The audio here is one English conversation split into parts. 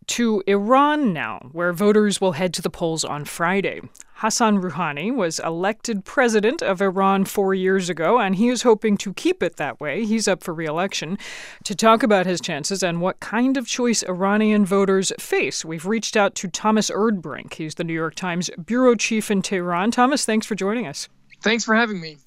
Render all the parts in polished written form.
To Iran now, where voters will head to the polls on Friday. Hassan Rouhani was elected president of Iran 4 years ago, and he is hoping to keep it that way. He's up for re-election. To talk about his chances and what kind of choice Iranian voters face, we've reached out to Thomas Erdbrink. He's the New York Times bureau chief in Tehran. Thomas, thanks for joining us. Thanks for having me.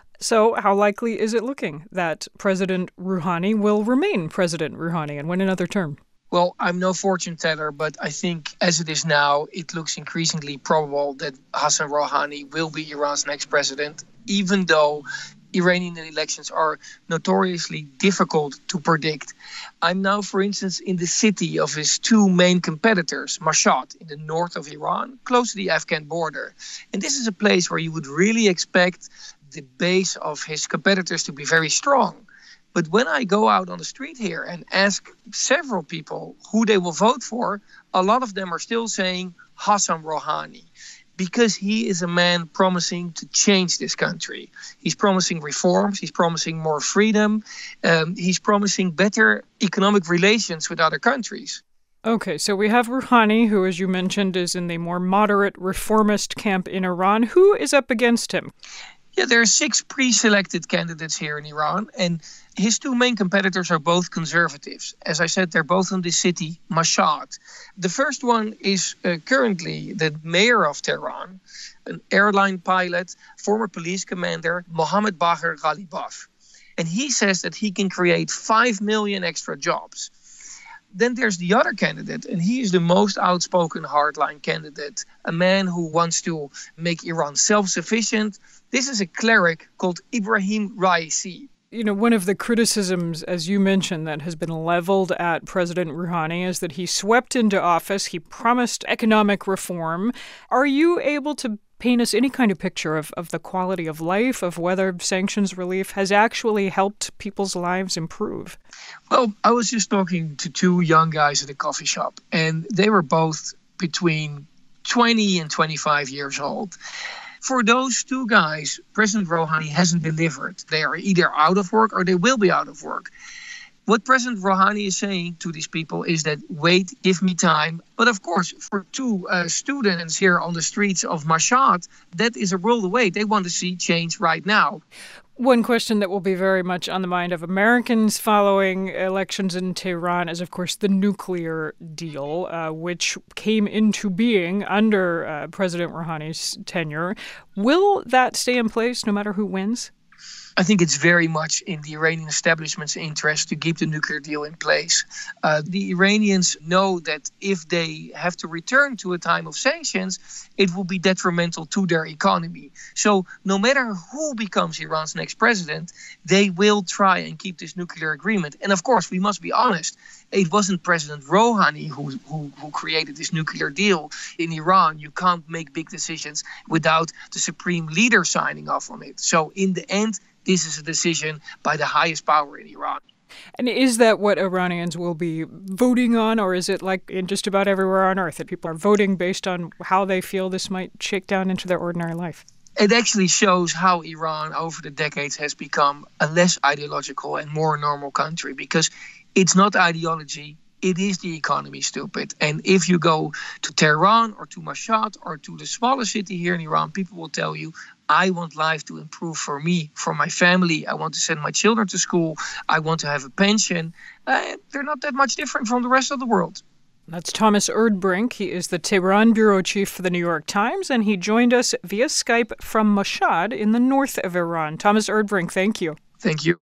So how likely is it looking that President Rouhani will remain President Rouhani and win another term? Well, I'm no fortune teller, but I think as it is now, it looks increasingly probable that Hassan Rouhani will be Iran's next president, even though Iranian elections are notoriously difficult to predict. I'm now, for instance, in the city of his two main competitors, Mashhad, in the north of Iran, close to the Afghan border. And this is a place where you would really expect the base of his competitors to be very strong. But when I go out on the street here and ask several people who they will vote for, a lot of them are still saying Hassan Rouhani, because he is a man promising to change this country. He's promising reforms. He's promising more freedom. He's promising better economic relations with other countries. Okay, so we have Rouhani, who, as you mentioned, is in the more moderate reformist camp in Iran. Who is up against him? Yeah, there are 6 pre-selected candidates here in Iran, and his two main competitors are both conservatives. As I said, they're both in the city, Mashhad. The first one is currently the mayor of Tehran, an airline pilot, former police commander, Mohammad Bagher Ghalibaf. And he says that he can create 5 million extra jobs. Then there's the other candidate, and he is the most outspoken hardline candidate, a man who wants to make Iran self-sufficient. This is a cleric called Ibrahim Raisi. You know, one of the criticisms, as you mentioned, that has been leveled at President Rouhani is that he swept into office, he promised economic reform. Are you able to paint us any kind of picture of the quality of life, of whether sanctions relief has actually helped people's lives improve? Well, I was just talking to 2 young guys at a coffee shop, and they were both between 20 and 25 years old. For those 2 guys, President Rouhani hasn't delivered. They are either out of work or they will be out of work. What President Rouhani is saying to these people is that, wait, give me time. But of course, for 2 students here on the streets of Mashhad, that is a world away. They want to see change right now. One question that will be very much on the mind of Americans following elections in Tehran is, of course, the nuclear deal, which came into being under President Rouhani's tenure. Will that stay in place no matter who wins? I think it's very much in the Iranian establishment's interest to keep the nuclear deal in place. The Iranians know that if they have to return to a time of sanctions, it will be detrimental to their economy. So no matter who becomes Iran's next president, they will try and keep this nuclear agreement. And of course, we must be honest, it wasn't President Rouhani who created this nuclear deal in Iran. You can't make big decisions without the supreme leader signing off on it. So in the end, this is a decision by the highest power in Iran. And is that what Iranians will be voting on, or is it like in just about everywhere on earth that people are voting based on how they feel this might shake down into their ordinary life? It actually shows how Iran over the decades has become a less ideological and more normal country, because it's not ideology. It is the economy, stupid. And if you go to Tehran or to Mashhad or to the smaller city here in Iran, people will tell you, I want life to improve for me, for my family. I want to send my children to school. I want to have a pension. They're not that much different from the rest of the world. That's Thomas Erdbrink. He is the Tehran bureau chief for the New York Times, and he joined us via Skype from Mashhad in the north of Iran. Thomas Erdbrink, thank you. Thank you.